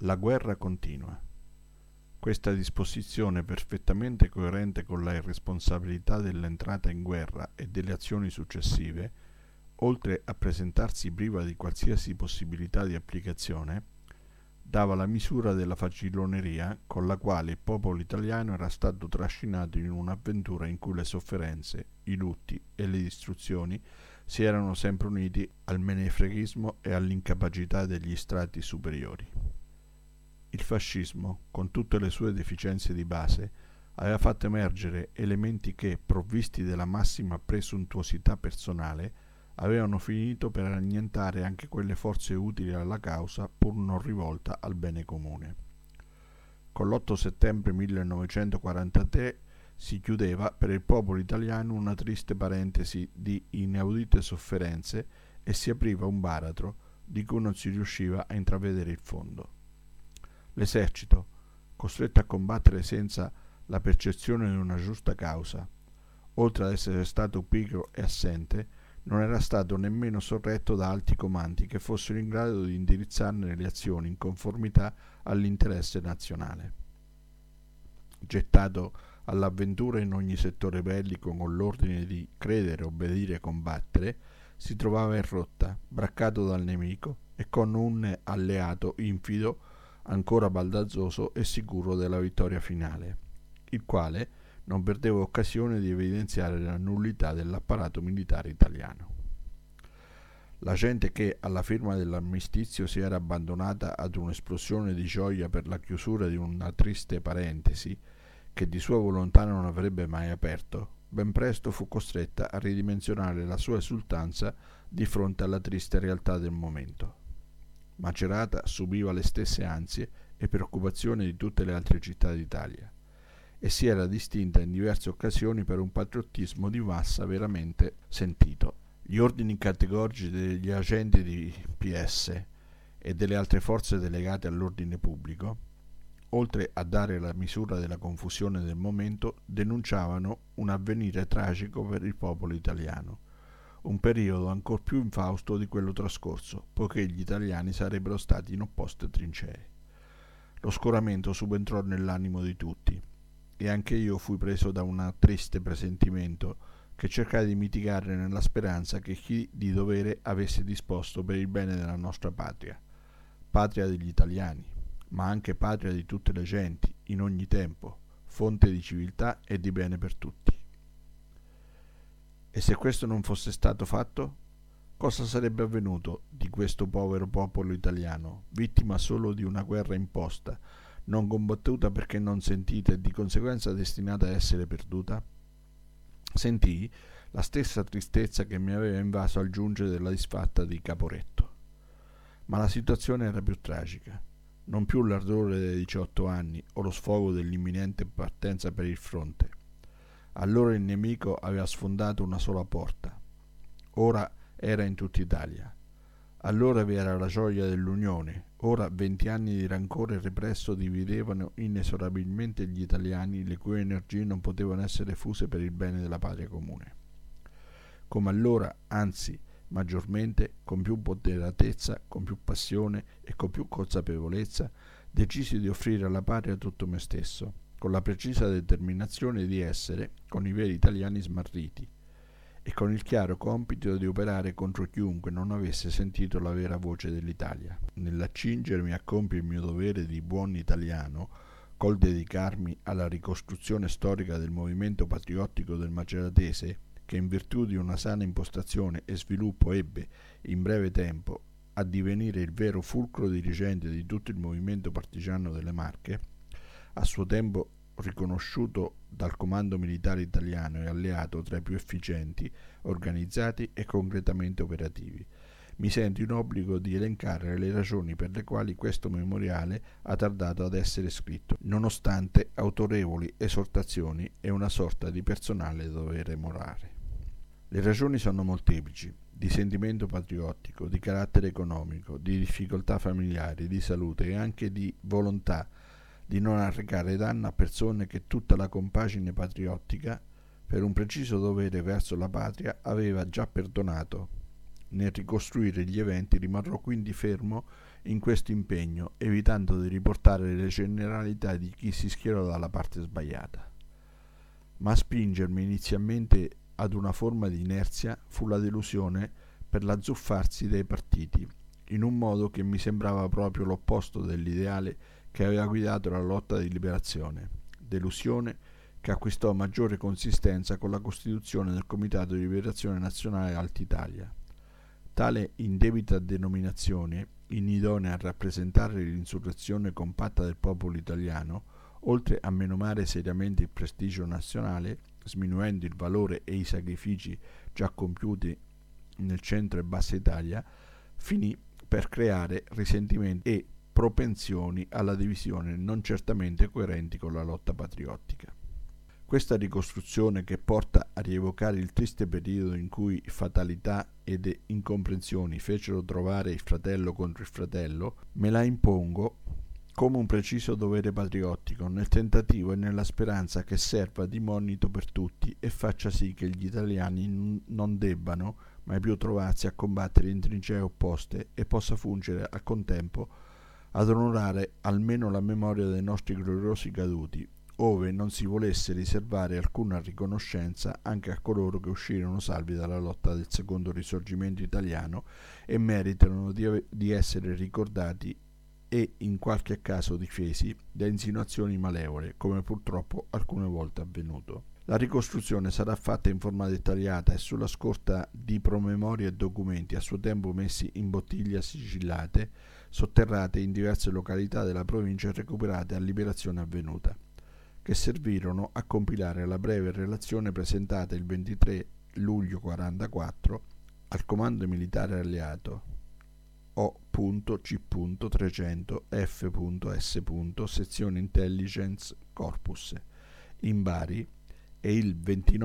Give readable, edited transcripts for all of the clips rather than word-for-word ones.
La guerra continua. Questa disposizione, perfettamente coerente con la irresponsabilità dell'entrata in guerra e delle azioni successive, oltre a presentarsi priva di qualsiasi possibilità di applicazione, dava la misura della faciloneria con la quale il popolo italiano era stato trascinato in un'avventura in cui le sofferenze, i lutti e le distruzioni si erano sempre uniti al menefreghismo e all'incapacità degli strati superiori. Il fascismo, con tutte le sue deficienze di base, aveva fatto emergere elementi che, provvisti della massima presuntuosità personale, avevano finito per annientare anche quelle forze utili alla causa pur non rivolta al bene comune. Con l'8 settembre 1943 si chiudeva per il popolo italiano una triste parentesi di inaudite sofferenze e si apriva un baratro di cui non si riusciva a intravedere il fondo. L'esercito, costretto a combattere senza la percezione di una giusta causa, oltre ad essere stato pigro e assente, non era stato nemmeno sorretto da alti comandi che fossero in grado di indirizzarne le azioni in conformità all'interesse nazionale. Gettato all'avventura in ogni settore bellico con l'ordine di credere, obbedire e combattere, si trovava in rotta, braccato dal nemico e con un alleato infido ancora baldazzoso e sicuro della vittoria finale, il quale non perdeva occasione di evidenziare la nullità dell'apparato militare italiano. La gente che alla firma dell'armistizio si era abbandonata ad un'esplosione di gioia per la chiusura di una triste parentesi che di sua volontà non avrebbe mai aperto, ben presto fu costretta a ridimensionare la sua esultanza di fronte alla triste realtà del momento. Macerata subiva le stesse ansie e preoccupazioni di tutte le altre città d'Italia e si era distinta in diverse occasioni per un patriottismo di massa veramente sentito. Gli ordini categorici degli agenti di PS e delle altre forze delegate all'ordine pubblico, oltre a dare la misura della confusione del momento, denunciavano un avvenire tragico per il popolo italiano, un periodo ancor più infausto di quello trascorso, poiché gli italiani sarebbero stati in opposte trincee. Lo scoramento subentrò nell'animo di tutti, e anche io fui preso da un triste presentimento che cercai di mitigare nella speranza che chi di dovere avesse disposto per il bene della nostra patria, patria degli italiani, ma anche patria di tutte le genti, in ogni tempo, fonte di civiltà e di bene per tutti. E se questo non fosse stato fatto, cosa sarebbe avvenuto di questo povero popolo italiano, vittima solo di una guerra imposta, non combattuta perché non sentita e di conseguenza destinata a essere perduta? Sentii la stessa tristezza che mi aveva invaso al giungere della disfatta di Caporetto. Ma la situazione era più tragica. Non più l'ardore dei 18 anni o lo sfogo dell'imminente partenza per il fronte. Allora il nemico aveva sfondato una sola porta. Ora era in tutta Italia. Allora vi era la gioia dell'unione. Ora 20 anni di rancore represso dividevano inesorabilmente gli italiani, le cui energie non potevano essere fuse per il bene della patria comune. Come allora, anzi, maggiormente, con più moderatezza, con più passione e con più consapevolezza, decisi di offrire alla patria tutto me stesso, con la precisa determinazione di essere, con i veri italiani smarriti, e con il chiaro compito di operare contro chiunque non avesse sentito la vera voce dell'Italia. Nell'accingermi a compiere il mio dovere di buon italiano, col dedicarmi alla ricostruzione storica del movimento patriottico del Maceratese, che in virtù di una sana impostazione e sviluppo ebbe, in breve tempo, a divenire il vero fulcro dirigente di tutto il movimento partigiano delle Marche, a suo tempo riconosciuto dal comando militare italiano e alleato tra i più efficienti, organizzati e concretamente operativi. Mi sento in obbligo di elencare le ragioni per le quali questo memoriale ha tardato ad essere scritto, nonostante autorevoli esortazioni e una sorta di personale dovere morale. Le ragioni sono molteplici, di sentimento patriottico, di carattere economico, di difficoltà familiari, di salute e anche di volontà di non arrecare danno a persone che tutta la compagine patriottica, per un preciso dovere verso la patria, aveva già perdonato. Nel ricostruire gli eventi rimarrò quindi fermo in questo impegno, evitando di riportare le generalità di chi si schierò dalla parte sbagliata. Ma a spingermi inizialmente ad una forma di inerzia fu la delusione per l'azzuffarsi dei partiti, in un modo che mi sembrava proprio l'opposto dell'ideale che aveva guidato la lotta di liberazione, delusione che acquistò maggiore consistenza con la costituzione del Comitato di Liberazione Nazionale Alta Italia. Tale indebita denominazione, inidonea a rappresentare l'insurrezione compatta del popolo italiano, oltre a menomare seriamente il prestigio nazionale, sminuendo il valore e i sacrifici già compiuti nel centro e bassa Italia, finì per creare risentimenti e propensioni alla divisione non certamente coerenti con la lotta patriottica. Questa ricostruzione, che porta a rievocare il triste periodo in cui fatalità ed incomprensioni fecero trovare il fratello contro il fratello, me la impongo come un preciso dovere patriottico, nel tentativo e nella speranza che serva di monito per tutti e faccia sì che gli italiani non debbano mai più trovarsi a combattere in trincee opposte e possa fungere al contempo ad onorare almeno la memoria dei nostri gloriosi caduti, ove non si volesse riservare alcuna riconoscenza anche a coloro che uscirono salvi dalla lotta del secondo risorgimento italiano e meritano di essere ricordati e in qualche caso difesi da insinuazioni malevole, come purtroppo alcune volte è avvenuto. La ricostruzione sarà fatta in forma dettagliata e sulla scorta di promemorie e documenti a suo tempo messi in bottiglie sigillate, sotterrate in diverse località della provincia e recuperate a liberazione avvenuta, che servirono a compilare la breve relazione presentata il 23 luglio 1944 al Comando Militare Alleato O.C.300 F.S. Sezione Intelligence Corpus in Bari e il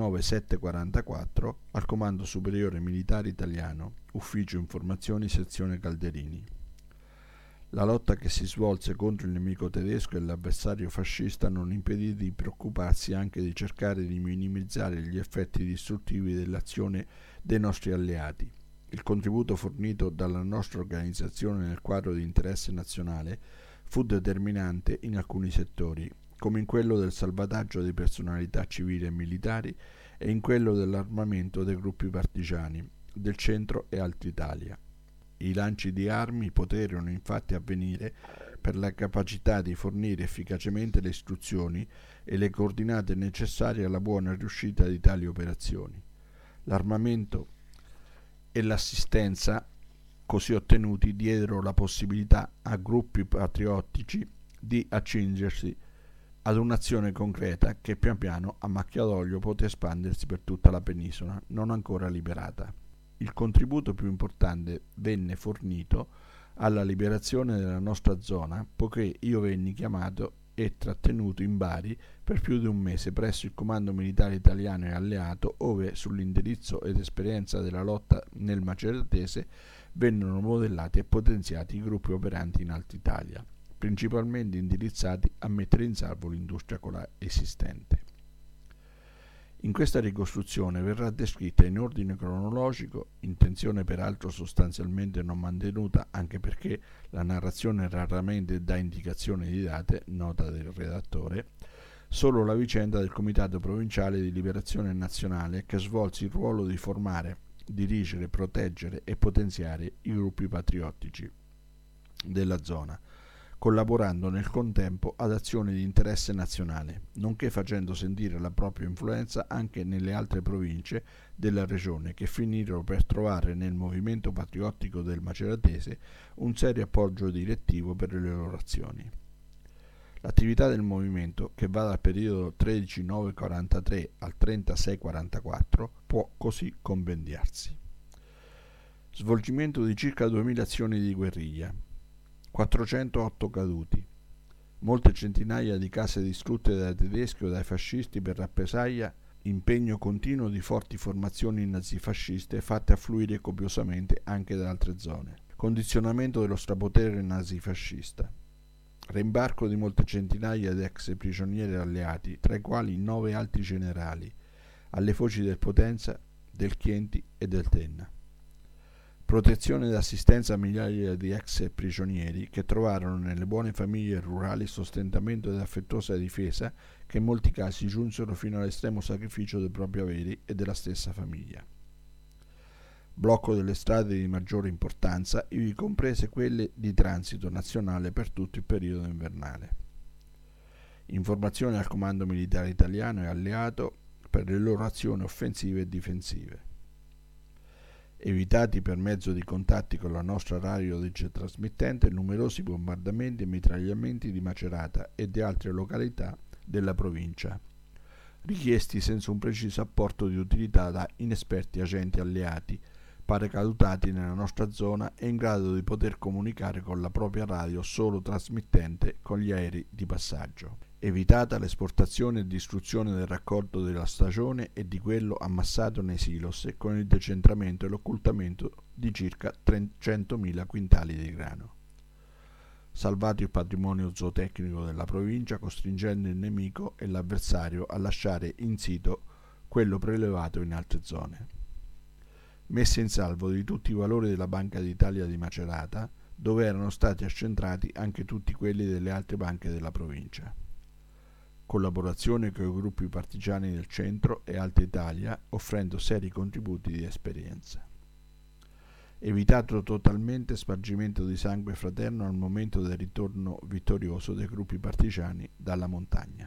29/7/44 al Comando Superiore Militare Italiano, Ufficio Informazioni Sezione Calderini. La lotta che si svolse contro il nemico tedesco e l'avversario fascista non impedì di preoccuparsi anche di cercare di minimizzare gli effetti distruttivi dell'azione dei nostri alleati. Il contributo fornito dalla nostra organizzazione nel quadro di interesse nazionale fu determinante in alcuni settori, come in quello del salvataggio di personalità civili e militari e in quello dell'armamento dei gruppi partigiani del centro e Alta Italia. I lanci di armi poterono infatti avvenire per la capacità di fornire efficacemente le istruzioni e le coordinate necessarie alla buona riuscita di tali operazioni. L'armamento e l'assistenza così ottenuti diedero la possibilità a gruppi patriottici di accingersi ad un'azione concreta che pian piano a macchia d'olio poté espandersi per tutta la penisola non ancora liberata. Il contributo più importante venne fornito alla liberazione della nostra zona, poiché io venni chiamato e trattenuto in Bari per più di un mese presso il Comando Militare Italiano e Alleato, ove sull'indirizzo ed esperienza della lotta nel Maceratese vennero modellati e potenziati i gruppi operanti in Alta Italia, principalmente indirizzati a mettere in salvo l'industria esistente. In questa ricostruzione verrà descritta in ordine cronologico, intenzione peraltro sostanzialmente non mantenuta anche perché la narrazione raramente dà indicazioni di date, nota del redattore, solo la vicenda del Comitato Provinciale di Liberazione Nazionale che svolse il ruolo di formare, dirigere, proteggere e potenziare i gruppi patriottici della zona, collaborando nel contempo ad azioni di interesse nazionale, nonché facendo sentire la propria influenza anche nelle altre province della regione che finirono per trovare nel movimento patriottico del Maceratese un serio appoggio direttivo per le loro azioni. L'attività del movimento, che va dal periodo 13/9/43 al 36/44, può così compendiarsi. Svolgimento di circa 2000 azioni di guerriglia, 408 caduti, molte centinaia di case distrutte dai tedeschi o dai fascisti per rappresaglia, impegno continuo di forti formazioni nazifasciste fatte affluire copiosamente anche da altre zone, condizionamento dello strapotere nazifascista, reimbarco di molte centinaia di ex prigionieri alleati, tra i quali 9 alti generali, alle foci del Potenza, del Chienti e del Tenna. Protezione ed assistenza a migliaia di ex prigionieri che trovarono nelle buone famiglie rurali sostentamento ed affettuosa difesa che in molti casi giunsero fino all'estremo sacrificio dei propri averi e della stessa famiglia. Blocco delle strade di maggiore importanza, ivi comprese quelle di transito nazionale per tutto il periodo invernale. Informazioni al comando militare italiano e alleato per le loro azioni offensive e difensive. Evitati per mezzo di contatti con la nostra radiotrasmittente numerosi bombardamenti e mitragliamenti di Macerata e di altre località della provincia, richiesti senza un preciso apporto di utilità da inesperti agenti alleati paracadutati nella nostra zona e in grado di poter comunicare con la propria radio solo trasmittente con gli aerei di passaggio. Evitata l'esportazione e distruzione del raccolto della stagione e di quello ammassato nei silos con il decentramento e l'occultamento di circa 300.000 quintali di grano. Salvato il patrimonio zootecnico della provincia, costringendo il nemico e l'avversario a lasciare in sito quello prelevato in altre zone. Messa in salvo di tutti i valori della Banca d'Italia di Macerata, dove erano stati accentrati anche tutti quelli delle altre banche della provincia. Collaborazione con i gruppi partigiani del centro e Alta Italia, offrendo seri contributi di esperienza. Evitato totalmente spargimento di sangue fraterno al momento del ritorno vittorioso dei gruppi partigiani dalla montagna.